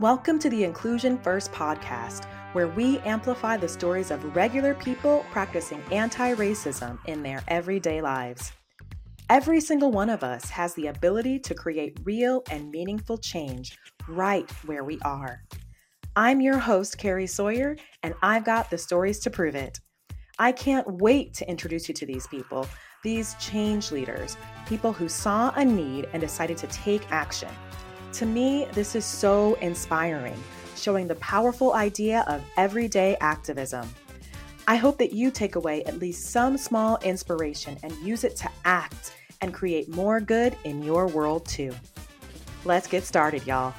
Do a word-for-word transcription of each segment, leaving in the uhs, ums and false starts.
Welcome to the Inclusion First podcast, where we amplify the stories of regular people practicing anti-racism in their everyday lives. Every single one of us has the ability to create real and meaningful change right where we are. I'm your host, Carrie Sawyer, and I've got the stories to prove it. I can't wait to introduce you to these people, these change leaders, people who saw a need and decided to take action. To me, this is so inspiring, showing the powerful idea of everyday activism. I hope that you take away at least some small inspiration and use it to act and create more good in your world too. Let's get started, y'all.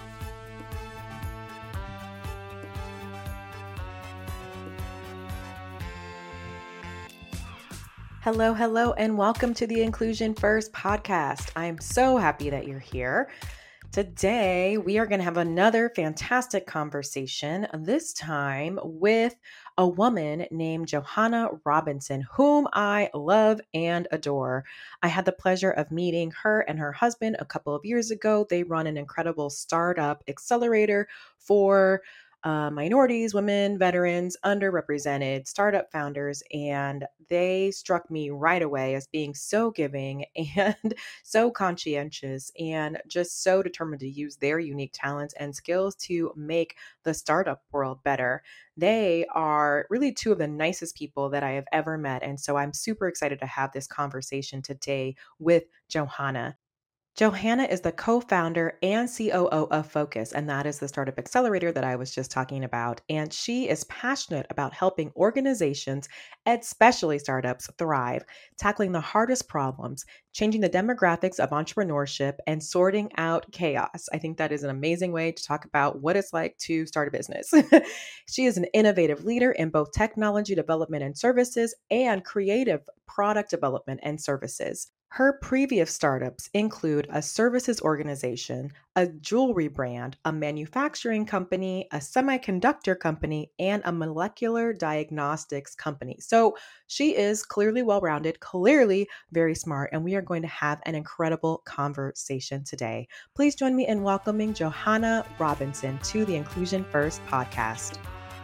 Hello, hello, and welcome to the Inclusion First podcast. I'm so happy that you're here. Today, we are going to have another fantastic conversation, this time with a woman named Johanna Robinson, whom I love and adore. I had the pleasure of meeting her and her husband a couple of years ago. They run an incredible startup accelerator for Uh, minorities, women, veterans, underrepresented startup founders, and they struck me right away as being so giving and so conscientious and just so determined to use their unique talents and skills to make the startup world better. They are really two of the nicest people that I have ever met, and so I'm super excited to have this conversation today with Johanna. Johanna is the co-founder and C O O of Focus, and that is the startup accelerator that I was just talking about. And she is passionate about helping organizations, especially startups, thrive, tackling the hardest problems, changing the demographics of entrepreneurship, and sorting out chaos. I think that is an amazing way to talk about what it's like to start a business. She is an innovative leader in both technology development and services and creative product development and services. Her previous startups include a services organization, a jewelry brand, a manufacturing company, a semiconductor company, and a molecular diagnostics company. So she is clearly well-rounded, clearly very smart, and we are going to have an incredible conversation today. Please join me in welcoming Johanna Robinson to the Inclusion First podcast.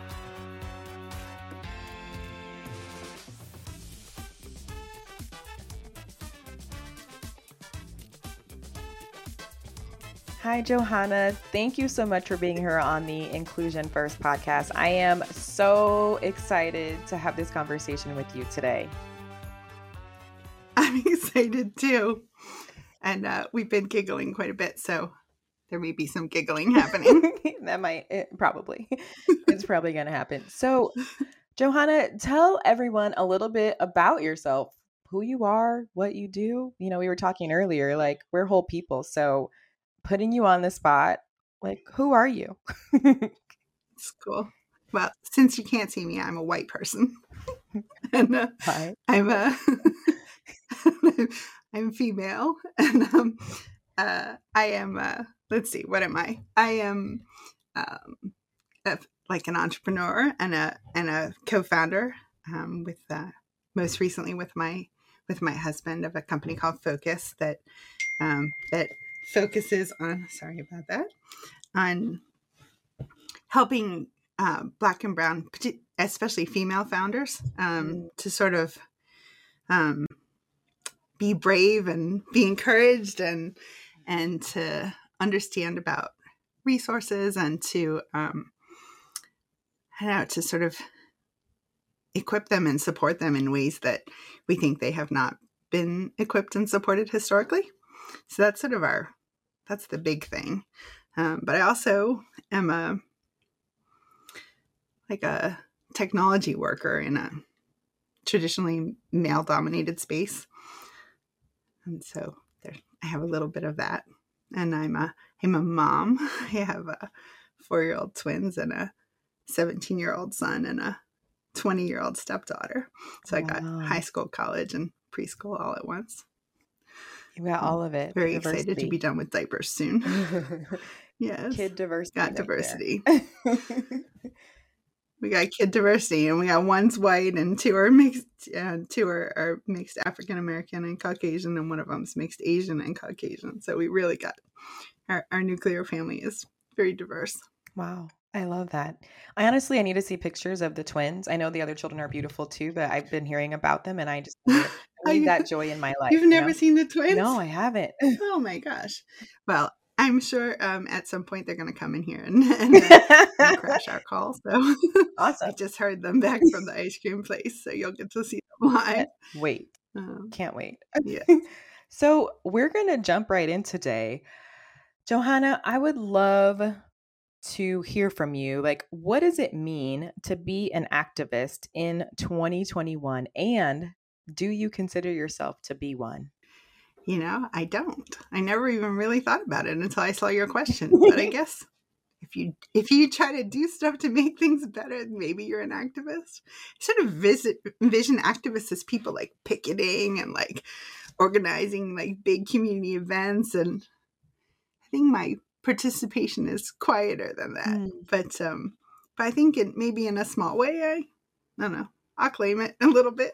Hi, Johanna. Thank you so much for being here on the Inclusion First podcast. I am so excited to have this conversation with you today. I'm excited too. And uh, we've been giggling quite a bit, so there may be some giggling happening. That might, it, probably. It's probably going to happen. So, Johanna, tell everyone a little bit about yourself, who you are, what you do. You know, we were talking earlier, like we're whole people. So, putting you on the spot, like, who are you? It's cool. Well, since you can't see me, I'm a white person. and uh, Hi. I'm a I'm female, and um, uh, I am. Uh, let's see, what am I? I am um, a, like an entrepreneur and a and a co-founder um, with uh, most recently with my with my husband of a company called Focus that um, that focuses on. Sorry about that. On helping uh, Black and Brown, especially female founders, um, mm. to sort of um, be brave and be encouraged and and to understand about resources and to um, I don't know, to sort of equip them and support them in ways that we think they have not been equipped and supported historically. So that's sort of our that's the big thing. Um, but I also am a like a technology worker in a traditionally male-dominated space. And so there, I have a little bit of that. And I'm a, I'm a mom. I have a four-year-old twins and a seventeen-year-old son and a twenty-year-old stepdaughter. So wow. I got high school, college, and preschool all at once. You got all of it. Very diversity. Excited to be done with diapers soon. Yes. Kid diversity. Got right diversity. We got kid diversity, and we got one's white, and two are mixed. And two are, are mixed African American and Caucasian, and one of them's mixed Asian and Caucasian. So we really got our, our nuclear family is very diverse. Wow. I love that. I honestly, I need to see pictures of the twins. I know the other children are beautiful too, but I've been hearing about them and I just need it. I Are need you, that joy in my life, you've you never know? seen the No, twins? I haven't. Oh my gosh. Well, I'm sure um, at some point they're going to come in here and, and, uh, and crash our call. So I Awesome. just heard them back from the ice cream place. So you'll get to see them live. Wait. Um, Can't wait. yeah. So we're going to jump right in today. Johanna, I would love to hear from you. Like, what does it mean to be an activist in twenty twenty-one? And do you consider yourself to be one? You know, I don't. I never even really thought about it until I saw your question. But I guess if you if you try to do stuff to make things better, maybe you're an activist. I sort of visit envision activists as people like picketing and like organizing like big community events, and I think my participation is quieter than that. Mm. But um but I think it maybe in a small way, I, I don't know. I'll claim it a little bit.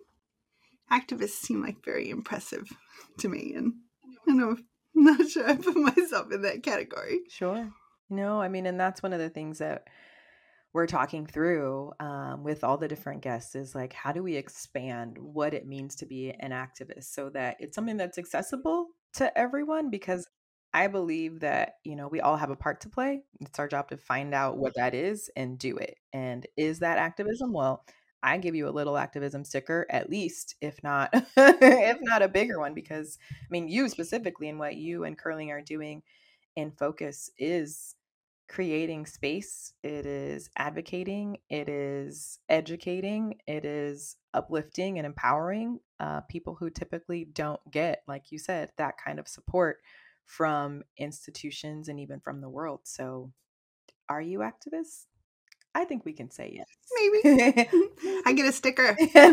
Activists seem like very impressive to me, and I know I'm not sure I put myself in that category. Sure. No, I mean, and that's one of the things that we're talking through um, with all the different guests is like, how do we expand what it means to be an activist so that it's something that's accessible to everyone? Because I believe that, you know, we all have a part to play. It's our job to find out what that is and do it. And is that activism? Well, I give you a little activism sticker, at least, if not, if not a bigger one, because I mean, you specifically and what you and Curling are doing in Focus is creating space, it is advocating, it is educating, it is uplifting and empowering uh, people who typically don't get, like you said, that kind of support from institutions and even from the world. So, are you activists? I think we can say Maybe. yes. I get a sticker.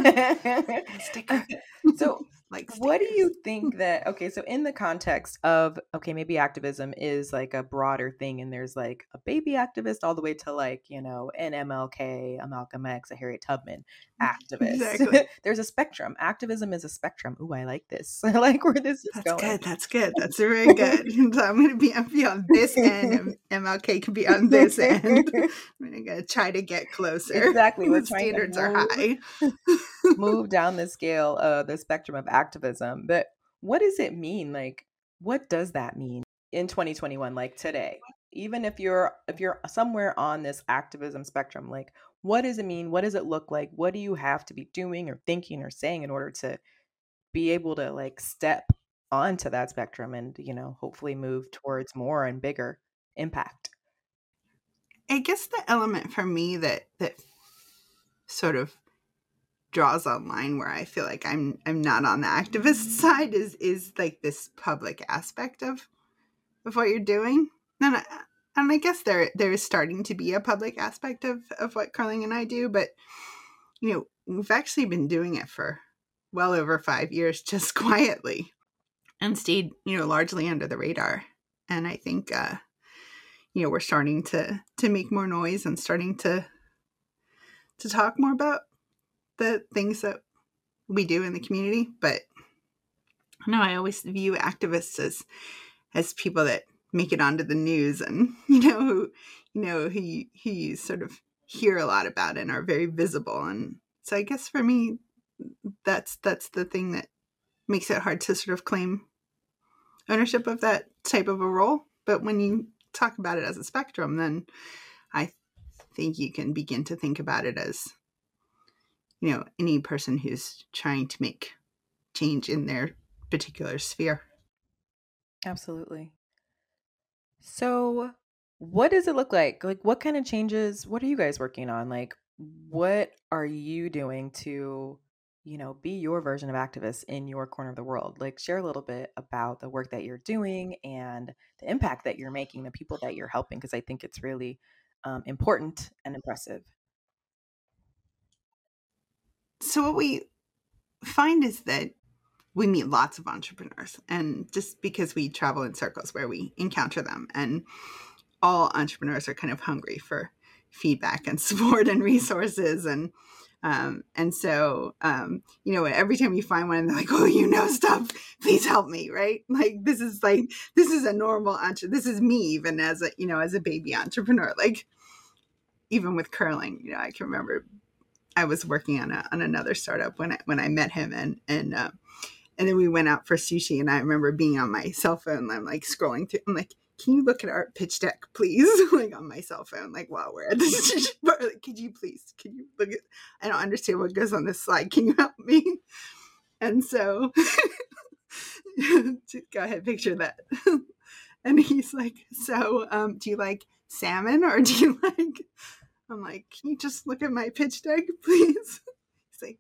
A sticker. So, Like what do you stickers. think that, okay, so in the context of, okay, maybe activism is like a broader thing and there's like a baby activist all the way to like, you know, an M L K, a Malcolm X, a Harriet Tubman activist. Exactly. There's a spectrum. Activism is a spectrum. Ooh, I like this. I like where this is That's going. good. That's good. That's very good. So I'm going to be, I'm be on this end, and M L K can be on this end. I'm going to try to get closer. Exactly. We're The trying to standards are move, high. move down the scale of the spectrum of activism. But what does it mean? Like, what does that mean in twenty twenty-one, like today? Even if you're if you're somewhere on this activism spectrum, like what does it mean? What does it look like? What do you have to be doing or thinking or saying in order to be able to like step onto that spectrum and, you know, hopefully move towards more and bigger impact? I guess the element for me that that sort of draws a line where I feel like I'm I'm not on the activist side is is like this public aspect of of what you're doing. And I, and I guess there there is starting to be a public aspect of of what Curling and I do, but you know, we've actually been doing it for well over five years just quietly and stayed, you know, largely under the radar. And I think uh you know, we're starting to to make more noise and starting to to talk more about the things that we do in the community. But no, I always view activists as as people that make it onto the news, and you know who you know who you, who you sort of hear a lot about and are very visible. And so I guess for me, that's that's the thing that makes it hard to sort of claim ownership of that type of a role. But when you talk about it as a spectrum, then I think you can begin to think about it as, you know, any person who's trying to make change in their particular sphere. Absolutely. So, what does it look like? Like, what kind of changes? What are you guys working on? Like, what are you doing to, you know, be your version of activists in your corner of the world? Like, share a little bit about the work that you're doing and the impact that you're making, the people that you're helping, because I think it's really um, important and impressive. So what we find is that we meet lots of entrepreneurs, and just because we travel in circles where we encounter them, and all entrepreneurs are kind of hungry for feedback and support and resources. And Um, and so, um, you know, every time you find one, they're like, oh, you know stuff, please help me. Right. Like, this is like, this is a normal, entre- this is me, even as a, you know, as a baby entrepreneur, like even with curling, you know, I can remember I was working on a, on another startup when I, when I met him, and, and, uh, and then we went out for sushi, and I remember being on my cell phone. I'm like scrolling through, I'm like, can you look at our pitch deck, please? Like on my cell phone, like while we're at the sushi bar, like, could you please, can you look at, I don't understand what goes on this slide. Can you help me? And so go ahead, picture that. And he's like, so um, do you like salmon or do you like, I'm like, can you just look at my pitch deck, please? He's like,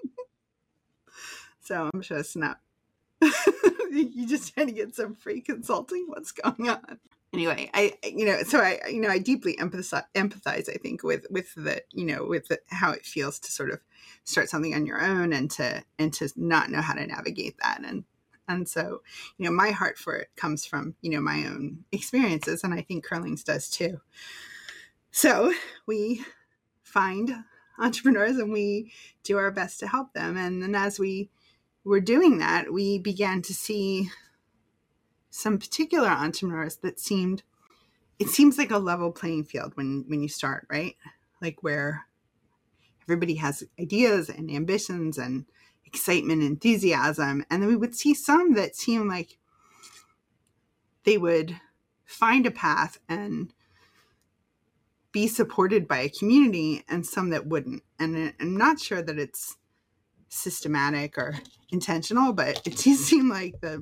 so I'm just not. You just trying to get some free consulting? What's going on? Anyway, I, you know, so I, you know, I deeply empathize, empathize, I think, with, with the, you know, with the, how it feels to sort of start something on your own and to, and to not know how to navigate that. And, and so, you know, my heart for it comes from, you know, my own experiences. And I think Curling's does too. So we find entrepreneurs and we do our best to help them. And then as we were doing that, we began to see some particular entrepreneurs that seemed, it seems like a level playing field when, when you start, right? Like where everybody has ideas and ambitions and excitement, enthusiasm. And then we would see some that seem like they would find a path and be supported by a community, and some that wouldn't. And I'm not sure that it's systematic or intentional, but it does seem like the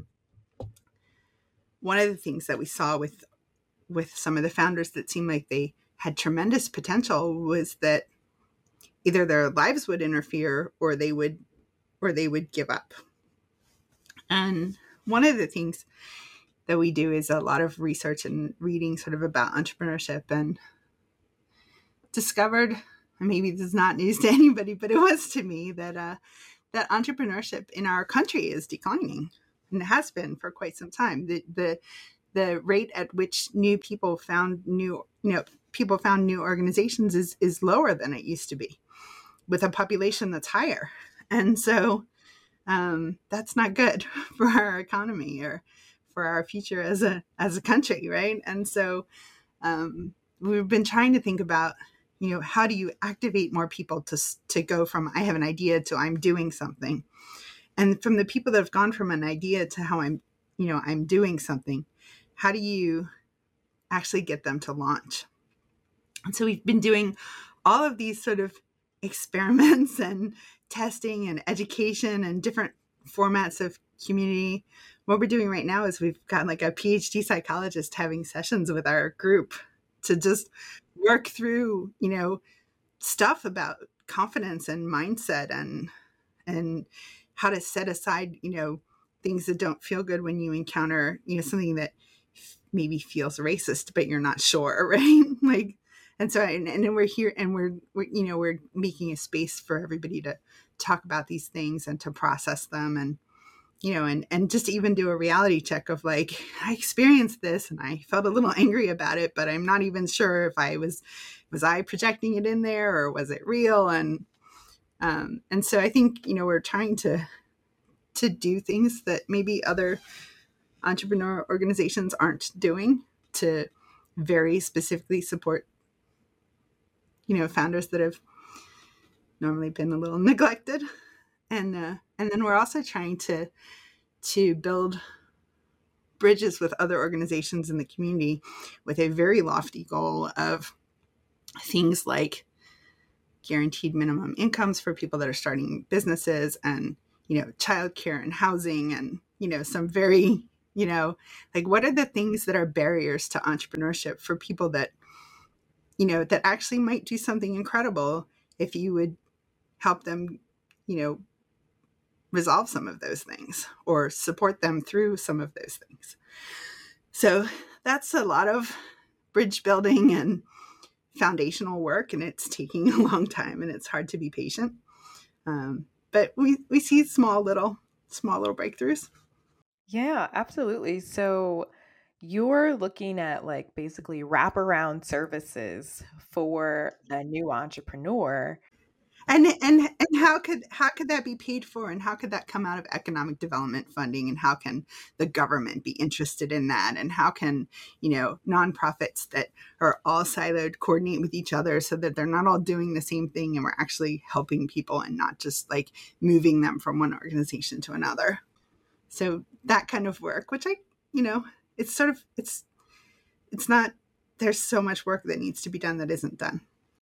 one of the things that we saw with with some of the founders that seemed like they had tremendous potential was that either their lives would interfere or they would or they would give up. And one of the things that we do is a lot of research and reading sort of about entrepreneurship, and discovered, and maybe this is not news to anybody, but it was to me, that uh, that entrepreneurship in our country is declining, and it has been for quite some time. The the the rate at which new people found new, you know, people found new organizations is is lower than it used to be, with a population that's higher, and so um, that's not good for our economy or for our future as a as a country, right? And so um, we've been trying to think about, you know, how do you activate more people to to go from I have an idea to I'm doing something, and from the people that have gone from an idea to how I'm, you know, I'm doing something, how do you actually get them to launch? And so we've been doing all of these sort of experiments and testing and education and different formats of community. What we're doing right now is we've got like a PhD psychologist having sessions with our group to just work through, you know, stuff about confidence and mindset and and how to set aside, you know, things that don't feel good when you encounter, you know, something that maybe feels racist, but you're not sure, right? Like, and so, and, and then we're here and we're, we're, you know, we're making a space for everybody to talk about these things and to process them, and, you know, and, and just even do a reality check of like, I experienced this and I felt a little angry about it, but I'm not even sure if I was, was I projecting it in there or was it real? And, um, and so I think, you know, we're trying to, to do things that maybe other entrepreneur organizations aren't doing to very specifically support, you know, founders that have normally been a little neglected. And, uh, and then we're also trying to, to build bridges with other organizations in the community with a very lofty goal of things like guaranteed minimum incomes for people that are starting businesses, and, you know, childcare and housing, and, you know, some very, you know, like what are the things that are barriers to entrepreneurship for people that, you know, that actually might do something incredible if you would help them, you know, resolve some of those things or support them through some of those things. So that's a lot of bridge building and foundational work, and it's taking a long time, and it's hard to be patient. Um, but we, we see small little, small little breakthroughs. Yeah, absolutely. So you're looking at like basically wraparound services for a new entrepreneur. And and and how could how could that be paid for, and how could that come out of economic development funding, and how can the government be interested in that, and how can, you know, nonprofits that are all siloed coordinate with each other so that they're not all doing the same thing and we're actually helping people and not just like moving them from one organization to another. So that kind of work, which I, you know, it's sort of it's it's not, there's so much work that needs to be done that isn't done.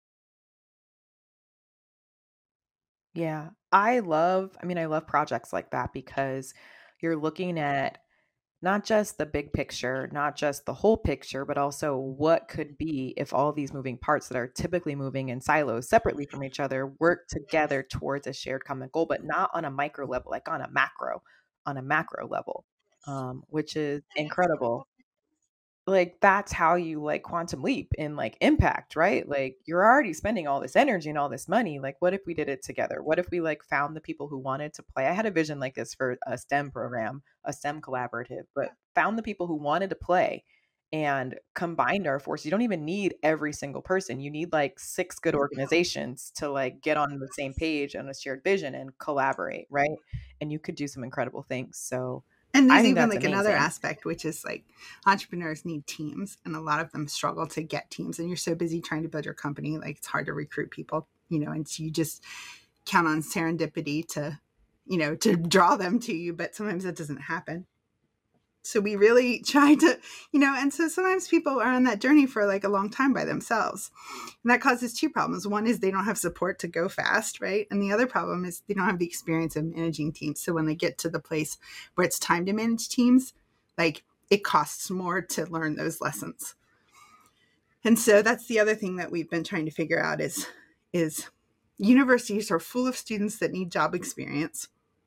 Yeah. I love, I mean, I love projects like that because you're looking at not just the big picture, not just the whole picture, but also what could be if all these moving parts that are typically moving in silos separately from each other work together towards a shared common goal, but not on a micro level, like on a macro, on a macro level, um, which is incredible. Like that's how you like quantum leap in like impact, right? Like you're already spending all this energy and all this money. Like what if we did it together? What if we like found the people who wanted to play? I had a vision like this for a STEM program, a STEM collaborative, but found the people who wanted to play and combined our forces. You don't even need every single person. You need like six good organizations to like get on the same page on a shared vision and collaborate, right? And you could do some incredible things. So And I there's think even that's like another amazing. aspect, which is like entrepreneurs need teams, and a lot of them struggle to get teams. And you're so busy trying to build your company, like it's hard to recruit people, you know, and so you just count on serendipity to, you know, to draw them to you. But sometimes that doesn't happen. So we really try to, you know, and so sometimes people are on that journey for like a long time by themselves. And that causes two problems. One is they don't have support to go fast, right? And the other problem is they don't have the experience of managing teams. So when they get to the place where it's time to manage teams, like it costs more to learn those lessons. And so that's the other thing that we've been trying to figure out is, is universities are full of students that need job experience,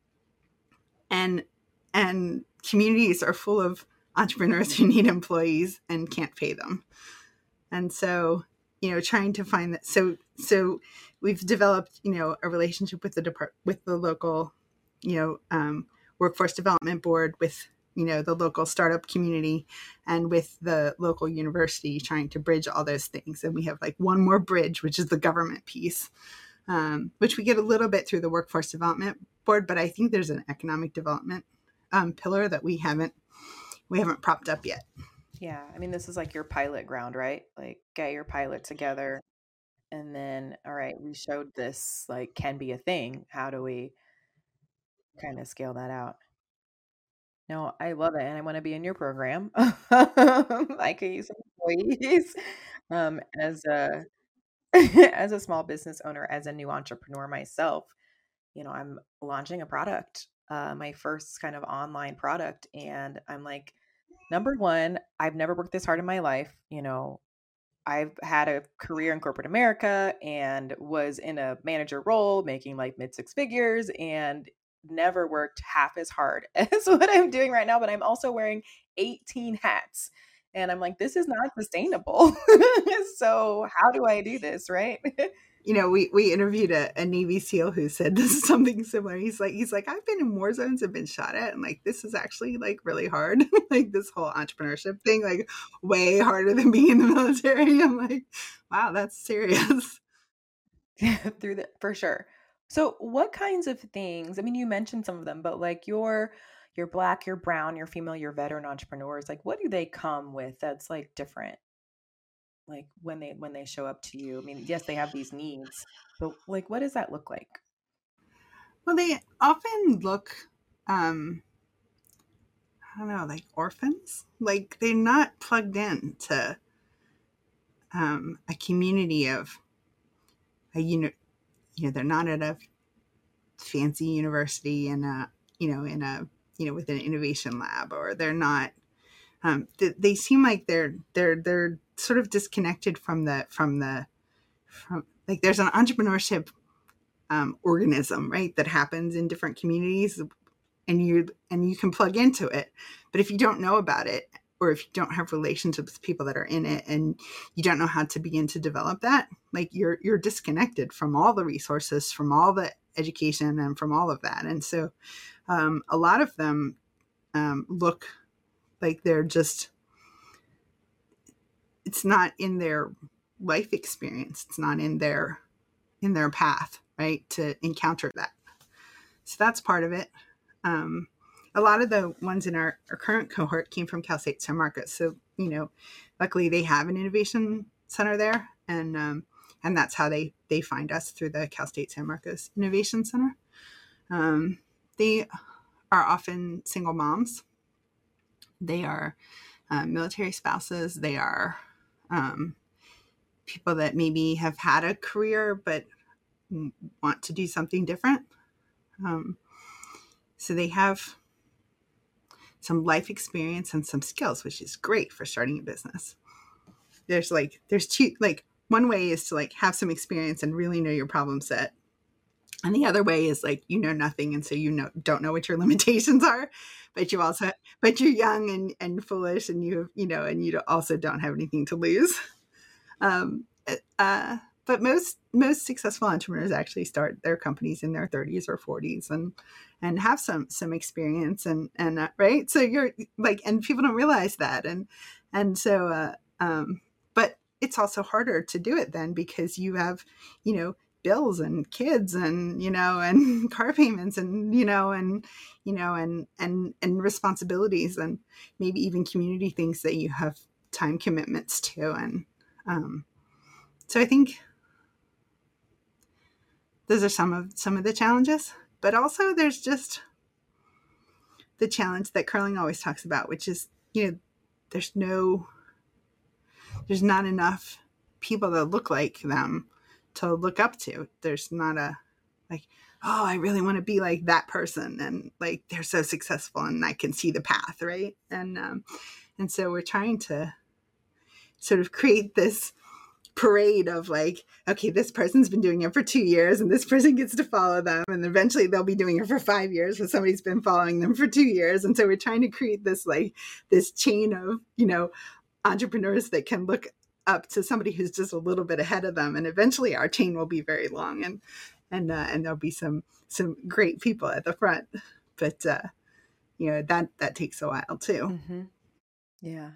and and communities are full of entrepreneurs who need employees and can't pay them. And so, you know, trying to find that. So, so we've developed, you know, a relationship with the depart with the local, you know, um, workforce development board, with, you know, the local startup community, and with the local university, trying to bridge all those things. And we have like one more bridge, which is the government piece, um, which we get a little bit through the workforce development board. But I think there's an economic development um, pillar that we haven't we haven't propped up yet. Yeah. I mean, this is like your pilot ground, right? Like get your pilot together and then, all right, we showed this like can be a thing. How do we kind of scale that out? No, I love it. And I want to be in your program. I could use some employees. Um, as a as a small business owner, as a new entrepreneur myself, you know, I'm launching a product, uh, my first kind of online product. And I'm like, number one, I've never worked this hard in my life. You know, I've had a career in corporate America and was in a manager role making like mid six figures and never worked half as hard as what I'm doing right now. But I'm also wearing eighteen hats. And I'm like, this is not sustainable. So, how do I do this? Right. You know, we, we interviewed a, a Navy SEAL who said this is something similar. He's like, he's like, I've been in war zones and been shot at, and like, this is actually like really hard. Like this whole entrepreneurship thing, like way harder than being in the military. I'm like, wow, that's serious. Through the for sure. So what kinds of things, I mean, you mentioned some of them, but like your you're black, you're brown, you're female, you're veteran entrepreneurs, like what do they come with that's like different? Like when they when they show up to you? I mean, yes, they have these needs, but like what does that look like? Well, they often look, um, I don't know, like orphans. Like they're not plugged in to um, a community of a uni- you know, they're not at a fancy university in a, you know, in a, you know, with an innovation lab, or they're not, um, they, they seem like they're, they're, they're sort of disconnected from the, from the, from like, there's an entrepreneurship um, organism, right, that happens in different communities, and you, and you can plug into it. But if you don't know about it, or if you don't have relationships with people that are in it, and you don't know how to begin to develop that, like you're, you're disconnected from all the resources, from all the education, and from all of that. And so um, a lot of them um, look like they're just it's not in their life experience. It's not in their in their path, right, to encounter that. So that's part of it. Um, a lot of the ones in our, our current cohort came from Cal State San Marcos. So, you know, luckily they have an innovation center there. And um, and that's how they, they find us, through the Cal State San Marcos Innovation Center. Um, they are often single moms. They are uh, military spouses. They are um, people that maybe have had a career but want to do something different. Um, so they have some life experience and some skills, which is great for starting a business. There's like, there's two, like one way is to like have some experience and really know your problem set. And the other way is like, you know nothing. And so you know, don't know what your limitations are, but you also, but you're young and, and foolish, and you, you know, and you also don't have anything to lose. Um, uh, but most, most successful entrepreneurs actually start their companies in their thirties or forties and, and have some, some experience and, and, uh, right. So you're like, and people don't realize that. And, and so, uh, um, but it's also harder to do it then, because you have, you know, bills and kids and, you know, and car payments and, you know, and, you know, and, and, and responsibilities, and maybe even community things that you have time commitments to. And, um, so I think those are some of, some of the challenges, but also there's just the challenge that Curling always talks about, which is, you know, there's no, there's not enough people that look like them to look up to. There's not a like, oh, I really want to be like that person, and like they're so successful and I can see the path, right? And um, and so we're trying to sort of create this parade of like, okay, this person's been doing it for two years and this person gets to follow them, and eventually they'll be doing it for five years but somebody's been following them for two years. And so we're trying to create this like this chain of, you know, entrepreneurs that can look up to somebody who's just a little bit ahead of them, and eventually our chain will be very long, and and uh, and there'll be some some great people at the front. But uh, you know, that that takes a while too. Mm-hmm. Yeah,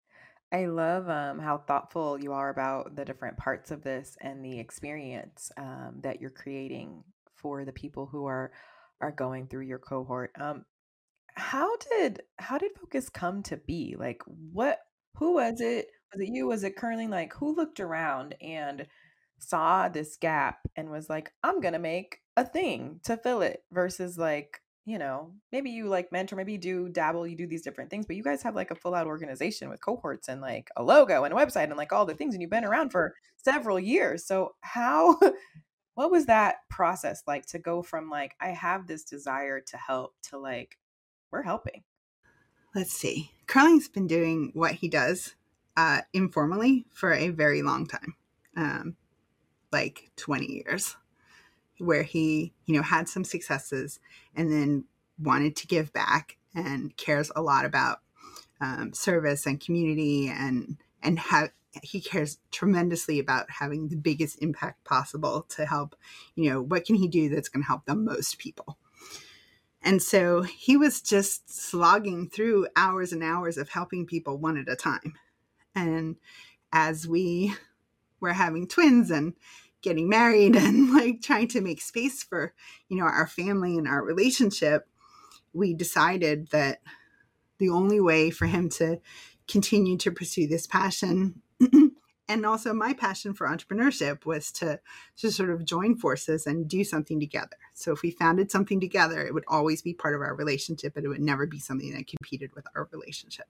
I love um, how thoughtful you are about the different parts of this and the experience um, that you're creating for the people who are are going through your cohort. Um, how did how did Focus come to be? Like, what? Who was it? Was it you? Was it Curling? Like, who looked around and saw this gap and was like, I'm gonna make a thing to fill it, versus like, you know, maybe you like mentor, maybe you do dabble, you do these different things, but you guys have like a full out organization with cohorts and like a logo and a website and like all the things, and you've been around for several years. So how what was that process like to go from like, I have this desire to help, to like, we're helping? Let's see. Curling's been doing what he does uh, informally for a very long time, um, like twenty years, where he, you know, had some successes and then wanted to give back and cares a lot about um, service and community, and and have he cares tremendously about having the biggest impact possible to help, you know, what can he do that's going to help the most people. And so he was just slogging through hours and hours of helping people one at a time. And as we were having twins and getting married and like trying to make space for, you know, our family and our relationship, we decided that the only way for him to continue to pursue this passion and also my passion for entrepreneurship was to, to sort of join forces and do something together. So if we founded something together, it would always be part of our relationship, but it would never be something that competed with our relationship.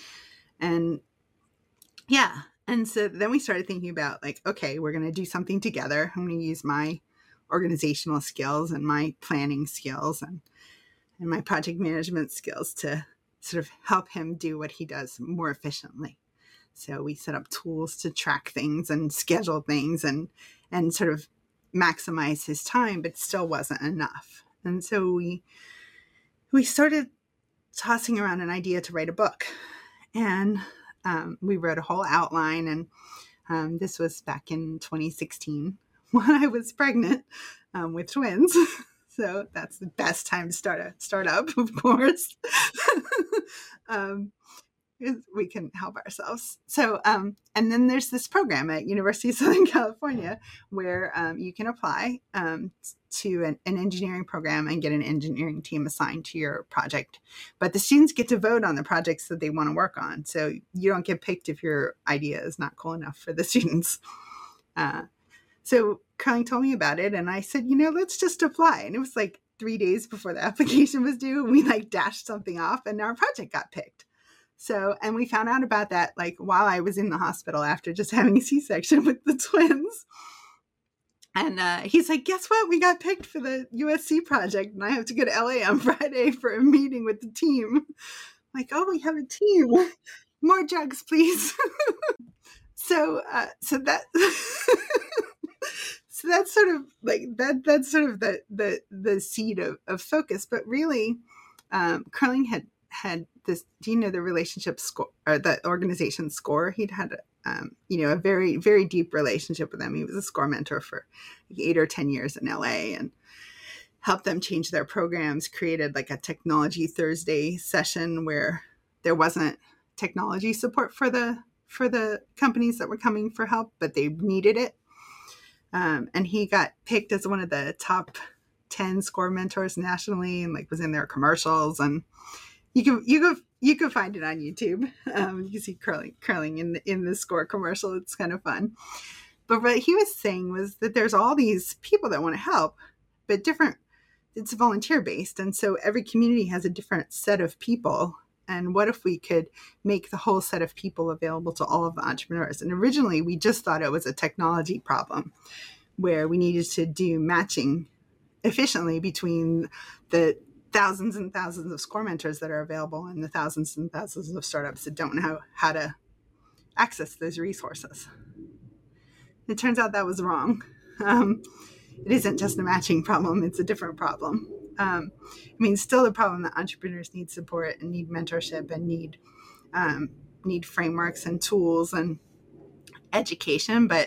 And yeah. And so then we started thinking about like, okay, we're going to do something together. I'm going to use my organizational skills and my planning skills and, and my project management skills to sort of help him do what he does more efficiently. So we set up tools to track things and schedule things and, and sort of maximize his time, but still wasn't enough. And so we, we started tossing around an idea to write a book, and um, we wrote a whole outline. And um, this was back in twenty sixteen when I was pregnant um, with twins. So that's the best time to start a startup, of course. um, we can help ourselves. So, um, and then there's this program at University of Southern California where um, you can apply um, to an, an engineering program and get an engineering team assigned to your project. But the students get to vote on the projects that they want to work on. So you don't get picked if your idea is not cool enough for the students. Uh, so Curling told me about it, and I said, you know, let's just apply. And it was like three days before the application was due. We like dashed something off, and our project got picked. So, and we found out about that like while I was in the hospital after just having a C-section with the twins. And uh, he's like, guess what? We got picked for the U S C project, and I have to go to L A on Friday for a meeting with the team. I'm like, oh, we have a team. More drugs, please. so, uh, so that, so that's sort of like that. That's sort of the the the seed of, of focus. But really, um, Curling had. had this, do you know the relationship score or the organization SCORE? He'd had, um, you know, a very, very deep relationship with them. He was a SCORE mentor for eight or ten years in L A and helped them change their programs, created like a technology Thursday session where there wasn't technology support for the, for the companies that were coming for help, but they needed it. Um, and he got picked as one of the top ten SCORE mentors nationally and like was in their commercials, and You can you can you can find it on YouTube. Um, you can see curling curling in the, in the SCORE commercial. It's kind of fun. But what he was saying was that there's all these people that want to help, but different. It's volunteer based, and so every community has a different set of people. And what if we could make the whole set of people available to all of the entrepreneurs? And originally, we just thought it was a technology problem, where we needed to do matching efficiently between the thousands and thousands of SCORE mentors that are available and the thousands and thousands of startups that don't know how to access those resources. It turns out that was wrong. Um, it isn't just a matching problem, it's a different problem. Um, I mean, still the problem that entrepreneurs need support and need mentorship and need um, need frameworks and tools and education, but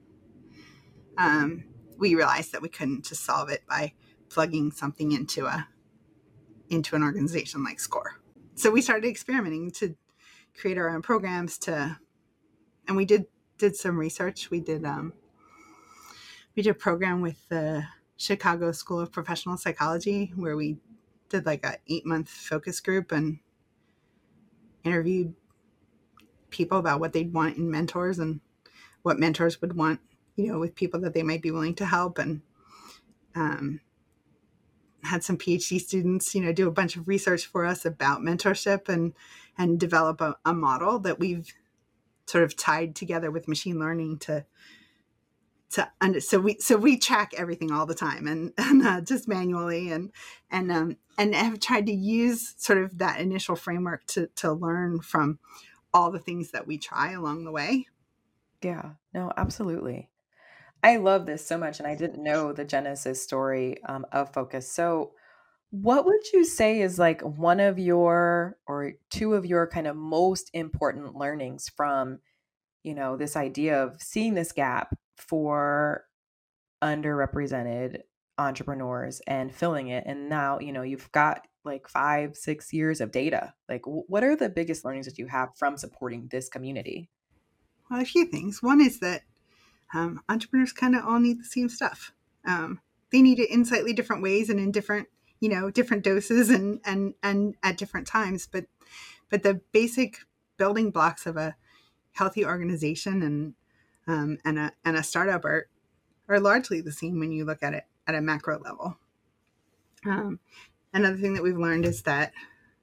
um, we realized that we couldn't just solve it by plugging something into a into an organization like SCORE. So we started experimenting to create our own programs to, and we did, did some research. We did, um, we did a program with the Chicago School of Professional Psychology where we did like a eight month focus group and interviewed people about what they'd want in mentors and what mentors would want, you know, with people that they might be willing to help, and, um, had some PhD students, you know, do a bunch of research for us about mentorship and, and develop a, a model that we've sort of tied together with machine learning to, to, under, so we, so we track everything all the time and, and uh, just manually and, and, um, and have tried to use sort of that initial framework to, to learn from all the things that we try along the way. Yeah, no, absolutely. I love this so much, and I didn't know the genesis story um, of Focus. So what would you say is like one of your or two of your kind of most important learnings from, you know, this idea of seeing this gap for underrepresented entrepreneurs and filling it? And now, you know, you've got like five, six years of data. Like, what are the biggest learnings that you have from supporting this community? Well, a few things. One is that Um, entrepreneurs kind of all need the same stuff. Um, they need it in slightly different ways and in different, you know, different doses and, and, and at different times. But, but the basic building blocks of a healthy organization and, um, and a, and a startup are, are largely the same when you look at it at a macro level. Um, another thing that we've learned is that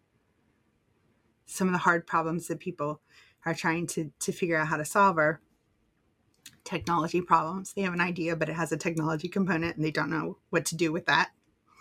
some of the hard problems that people are trying to, to figure out how to solve are technology problems. They have an idea, but it has a technology component and they don't know what to do with that.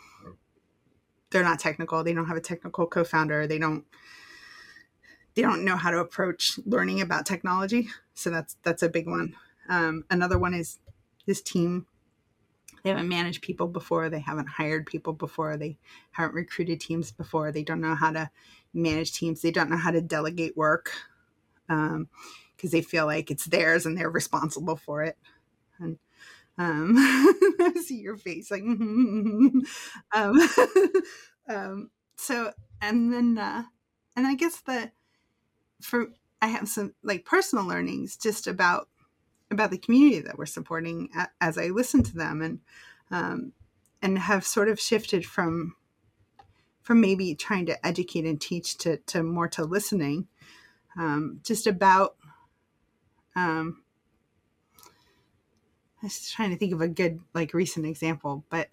They're not technical. They don't have a technical co-founder. They don't, they don't know how to approach learning about technology. So that's, that's a big one. Um, another one is this team. They haven't managed people before. They haven't hired people before. They haven't recruited teams before. They don't know how to manage teams. They don't know how to delegate work. Um, because they feel like it's theirs and they're responsible for it. And um, I see your face like, um, um, so, and then, uh, and I guess the, for I have some like personal learnings just about about the community that we're supporting a, as I listen to them, and um, and have sort of shifted from from maybe trying to educate and teach to to more to listening, um, just about. Um, I was trying to think of a good like recent example, but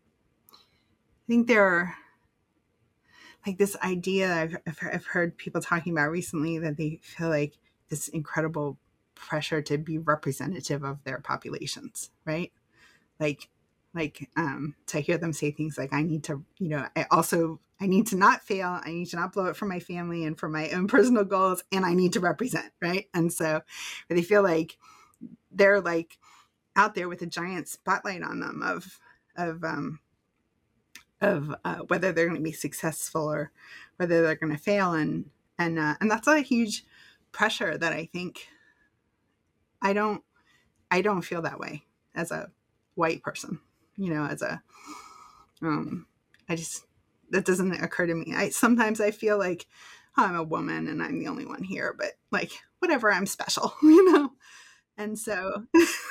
I think there are like this idea I've, I've heard people talking about recently that they feel like this incredible pressure to be representative of their populations, right? Like, like um, to hear them say things like, I need to, you know, I also, I need to not fail. I need to not blow it for my family and for my own personal goals. And I need to represent, right? And so they feel like they're like out there with a giant spotlight on them of, of, um, of uh, whether they're going to be successful or whether they're going to fail. And, and, uh, and that's a huge pressure that I think I don't, I don't feel that way as a white person, you know, as a, um, I just, that doesn't occur to me. I, sometimes I feel like oh, I'm a woman and I'm the only one here, but like, whatever, I'm special, you know? And so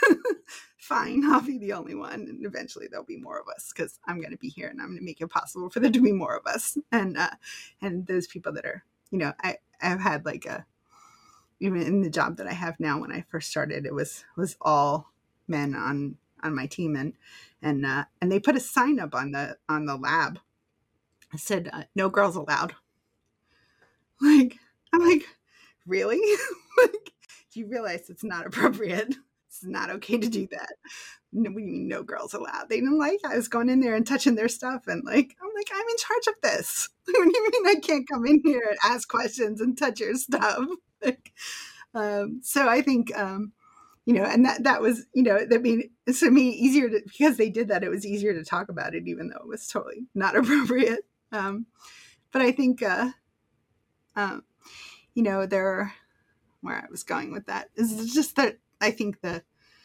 fine, I'll be the only one. And eventually there'll be more of us because I'm going to be here and I'm going to make it possible for there to be more of us. And, uh, and those people that are, you know, I, I've had like a, even in the job that I have now, when I first started, it was, was all men on, on my team. And, and, uh, and they put a sign up on the, on the lab. It said, uh, no girls allowed. Like, I'm like, really? Like, you realize it's not appropriate. It's not okay to do that. No, what do you mean no girls allowed? They didn't like I was going in there and touching their stuff, and like I'm like I'm in charge of this. What do you mean I can't come in here and ask questions and touch your stuff? Like, um, so I think um, you know, and that that was you know that made it to me easier to, because they did that. It was easier to talk about it, even though it was totally not appropriate. Um, but I think uh, um, you know there. Where I was going with that is just that I think the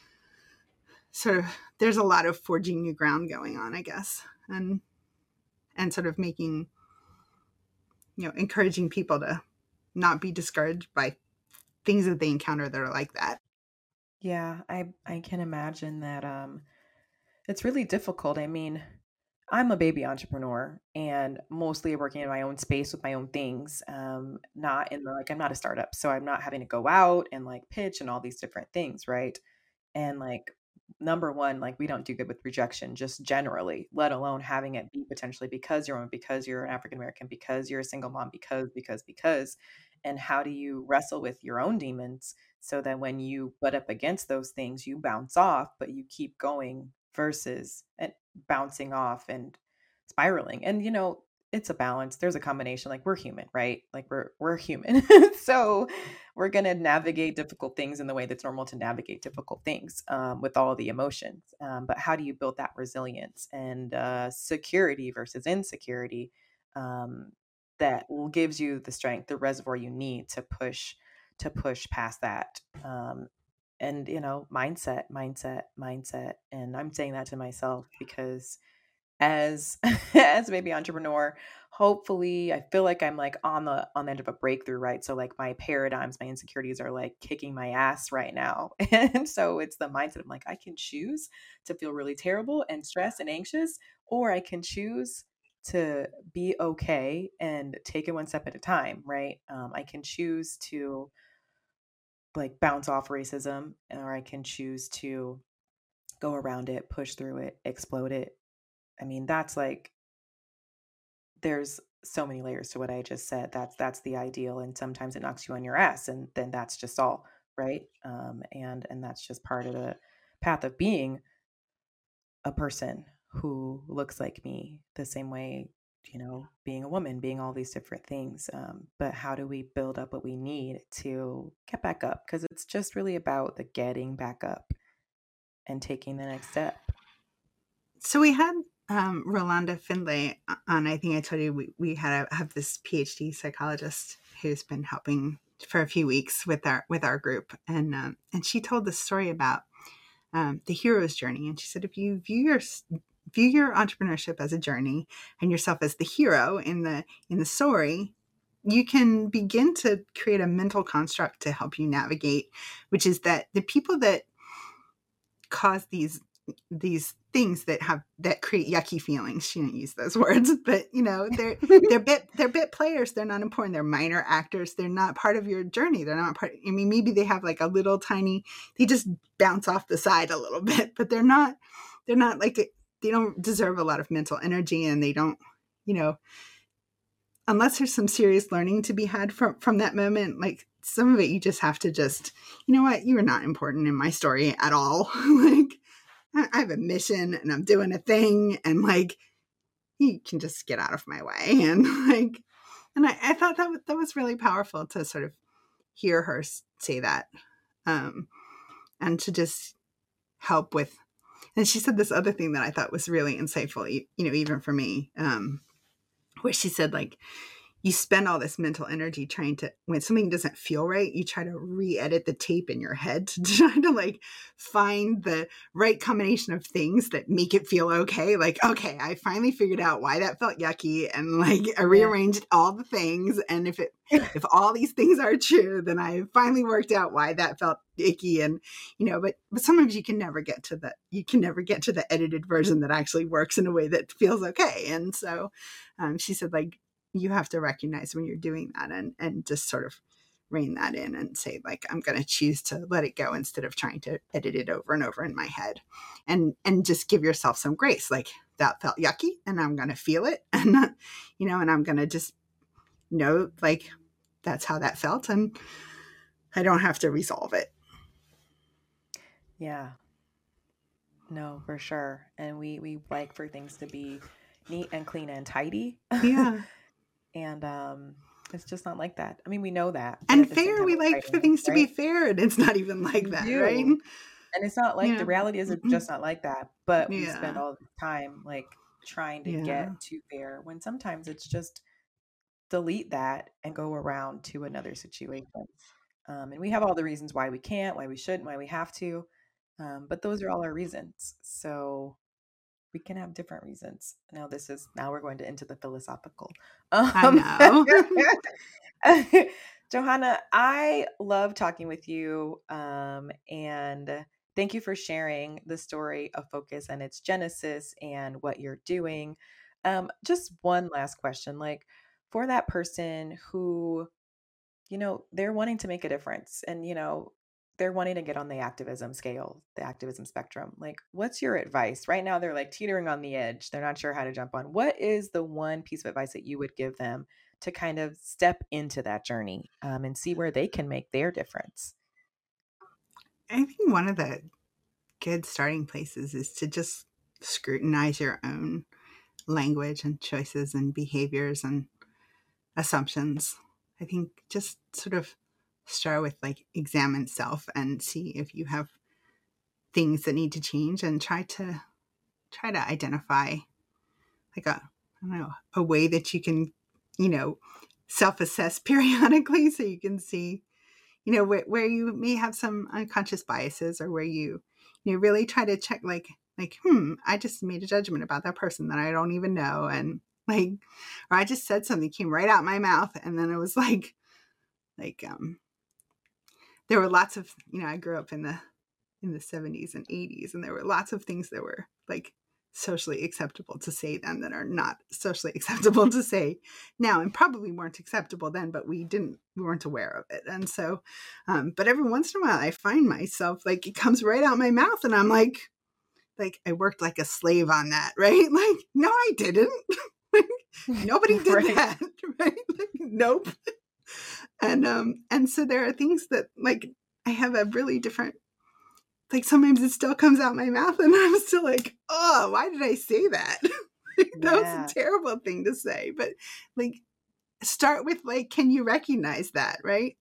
sort of there's a lot of forging new ground going on, I guess, and and sort of making, you know, encouraging people to not be discouraged by things that they encounter that are like that. Yeah, I I can imagine that um it's really difficult. I mean, I'm a baby entrepreneur and mostly working in my own space with my own things. Um, not in the like I'm not a startup, so I'm not having to go out and like pitch and all these different things, right? And like number one, like we don't do good with rejection just generally, let alone having it be potentially because you're a woman, because you're an African American, because you're a single mom, because, because, because. And how do you wrestle with your own demons so that when you butt up against those things, you bounce off, but you keep going versus and bouncing off and spiraling. And you know, it's a balance. There's a combination. Like we're human, right? Like we're we're human. So we're going to navigate difficult things in the way that's normal to navigate difficult things um, with all the emotions. Um, but how do you build that resilience and uh, security versus insecurity um, that gives you the strength, the reservoir you need to push to push past that? Um, and you know, mindset, mindset, mindset. And I'm saying that to myself because as as a baby entrepreneur, hopefully I feel like I'm like on the on the end of a breakthrough, right? So like my paradigms, my insecurities are like kicking my ass right now. And so it's the mindset of like I can choose to feel really terrible and stressed and anxious, or I can choose to be okay and take it one step at a time, right? Um, I can choose to like bounce off racism, or I can choose to go around it, push through it, explode it. I mean, that's like there's so many layers to what I just said. That's that's the ideal, and sometimes it knocks you on your ass, and then that's just all, right? Um, and and that's just part of the path of being a person who looks like me, the same way, you know, being a woman, being all these different things. Um, but how do we build up what we need to get back up? Because it's just really about the getting back up and taking the next step. So we had um, Rolanda Findlay on. I think I told you we, we had a, have this PhD psychologist who's been helping for a few weeks with our with our group, and um, and she told the story about um, the hero's journey. And she said, if you view your view your entrepreneurship as a journey and yourself as the hero in the in the story, you can begin to create a mental construct to help you navigate, which is that the people that cause these these things that have that create yucky feelings, she didn't use those words, but you know, they're they're bit they're bit players, they're not important, they're minor actors, they're not part of your journey, they're not part. I mean, maybe they have like a little tiny, they just bounce off the side a little bit, but they're not they're not like a, they don't deserve a lot of mental energy, and they don't, you know, unless there's some serious learning to be had from from that moment. Like some of it you just have to just, you know what, you are not important in my story at all. Like I have a mission and I'm doing a thing, and like you can just get out of my way. And like, and I, I thought that was, that was really powerful to sort of hear her say that, um, and to just help with. And she said this other thing that I thought was really insightful, you know, even for me, um, where she said, like, you spend all this mental energy trying to, when something doesn't feel right, you try to re-edit the tape in your head to try to like find the right combination of things that make it feel okay. Like, okay, I finally figured out why that felt yucky, and like I rearranged yeah. all the things. And if it, if all these things are true, then I finally worked out why that felt icky. And, you know, but, but sometimes you can never get to the, you can never get to the edited version that actually works in a way that feels okay. And so um, she said, like, you have to recognize when you're doing that, and, and just sort of rein that in and say, like, I'm going to choose to let it go instead of trying to edit it over and over in my head, and, and just give yourself some grace. Like, that felt yucky and I'm going to feel it. And, not, you know, and I'm going to just know, like, that's how that felt. And I don't have to resolve it. Yeah, no, for sure. And we, we like for things to be neat and clean and tidy. Yeah. And um, it's just not like that. I mean, we know that. And fair, we like for things to be fair, and it's not even like that, right? And it's not like, yeah. the reality is it's just not like that. But yeah. we spend all the time like trying to yeah. get to fair, when sometimes it's just delete that and go around to another situation. Um, and we have all the reasons why we can't, why we shouldn't, why we have to. Um, but those are all our reasons. So we can have different reasons. Now this is, now we're going to into the philosophical. Um, I know. Johanna, I love talking with you. Um, and thank you for sharing the story of Focus and its genesis and what you're doing. Um, just one last question, like for that person who, you know, they're wanting to make a difference, and, you know, they're wanting to get on the activism scale, the activism spectrum. Like, what's your advice? Right now, they're like teetering on the edge. They're not sure how to jump on. What is the one piece of advice that you would give them to kind of step into that journey um, and see where they can make their difference? I think one of the good starting places is to just scrutinize your own language and choices and behaviors and assumptions. I think just sort of start with like examine self and see if you have things that need to change, and try to try to identify like a, I don't know, a way that you can, you know, self-assess periodically, so you can see, you know, where, where you may have some unconscious biases, or where you, you know, really try to check like, like, hmm, I just made a judgment about that person that I don't even know. And like, or I just said something, came right out my mouth. And then it was like, like, um, there were lots of, you know, I grew up in the, in the seventies and eighties, and there were lots of things that were like socially acceptable to say then that are not socially acceptable to say now, and probably weren't acceptable then, but we didn't, we weren't aware of it. And so, um, but every once in a while I find myself like, it comes right out my mouth, and I'm like, like I worked like a slave on that, right? Like, no, I didn't. Like, nobody did right. that, right? Like, nope. And, um, and so there are things that like, I have a really different, like sometimes it still comes out my mouth, and I'm still like, oh, why did I say that? Like, that yeah. was a terrible thing to say. But like, start with like, can you recognize that, right?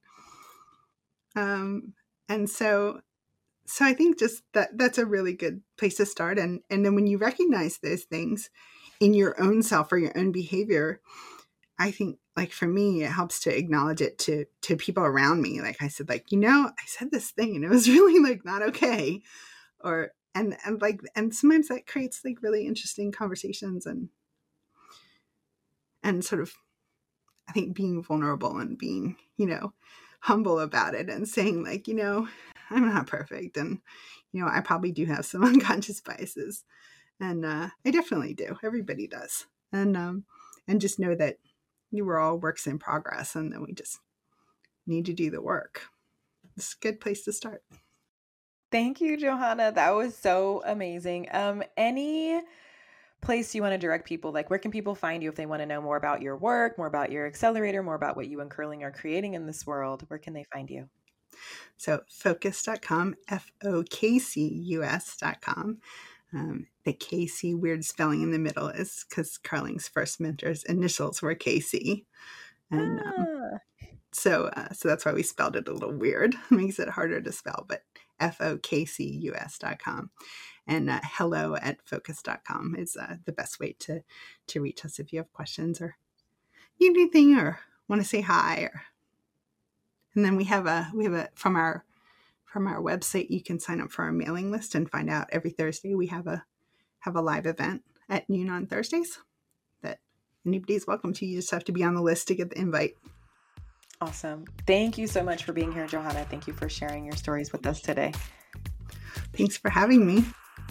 Um, and so, so I think just that that's a really good place to start. And and then when you recognize those things in your own self or your own behavior, I think like for me, it helps to acknowledge it to to people around me. Like I said, like, you know, I said this thing and it was really like not okay. Or and and like and sometimes that creates like really interesting conversations and and sort of I think being vulnerable and being, you know, humble about it and saying like, you know, I'm not perfect. And, you know, I probably do have some unconscious biases. And uh, I definitely do. Everybody does. And, um, and just know that you were all works in progress and then we just need to do the work. It's a good place to start. Thank you, Johanna. That was so amazing. Um, any place you want to direct people, like where can people find you if they want to know more about your work, more about your accelerator, more about what you and Curling are creating in this world? Where can they find you? So focus dot com, F O K C U S dot com. Um, the K C weird spelling in the middle is because Curling's first mentor's initials were K C. And um, Ah. so uh, so that's why we spelled it a little weird. It makes it harder to spell, but F O K C U S dot com. And uh, hello at focus dot com is uh, the best way to, to reach us if you have questions or need anything or want to say hi. Or... And then we have a, we have a, from our, from our website, you can sign up for our mailing list and find out every Thursday we have a, have a live event at noon on Thursdays that anybody's welcome to. You just have to be on the list to get the invite. Awesome. Thank you so much for being here, Johanna. Thank you for sharing your stories with us today. Thanks for having me.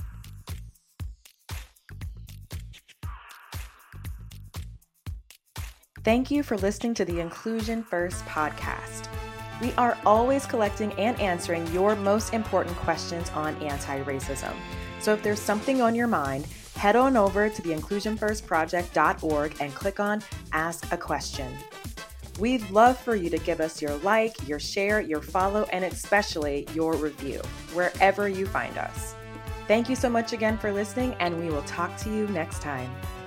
Thank you for listening to the Inclusion First podcast. We are always collecting and answering your most important questions on anti-racism. So if there's something on your mind, head on over to the inclusion first project dot org and click on Ask a Question. We'd love for you to give us your like, your share, your follow, and especially your review, wherever you find us. Thank you so much again for listening, and we will talk to you next time.